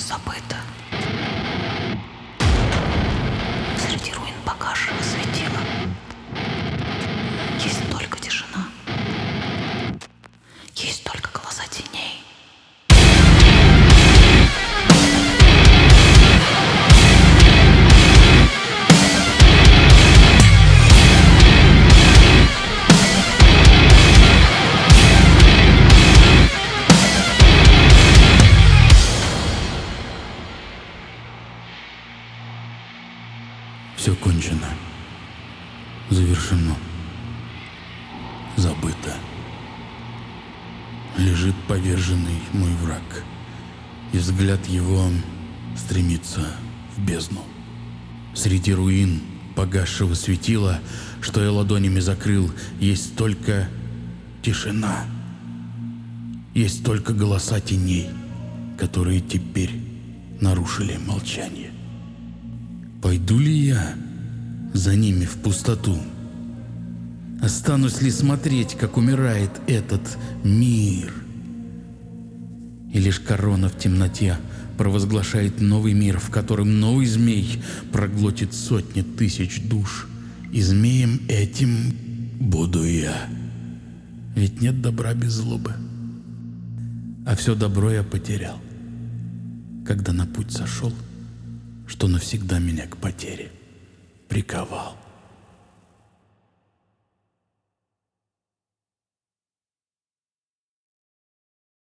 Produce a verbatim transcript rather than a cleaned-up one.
забыто. Среди руин погасшего светила есть только тишина, есть только голоса теней. Все кончено, завершено, забыто. Лежит поверженный мой враг, и взгляд его стремится в бездну. Среди руин погасшего светила, что я ладонями закрыл, есть только тишина, есть только голоса теней, которые теперь нарушили молчание. Пойду ли я за ними в пустоту? Останусь ли смотреть, как умирает этот мир? И лишь корона в темноте провозглашает новый мир, в котором новый змей проглотит сотни тысяч душ. И змеем этим буду я. Ведь нет добра без злобы. А все добро я потерял, когда на путь сошел, что навсегда меня к потере приковал.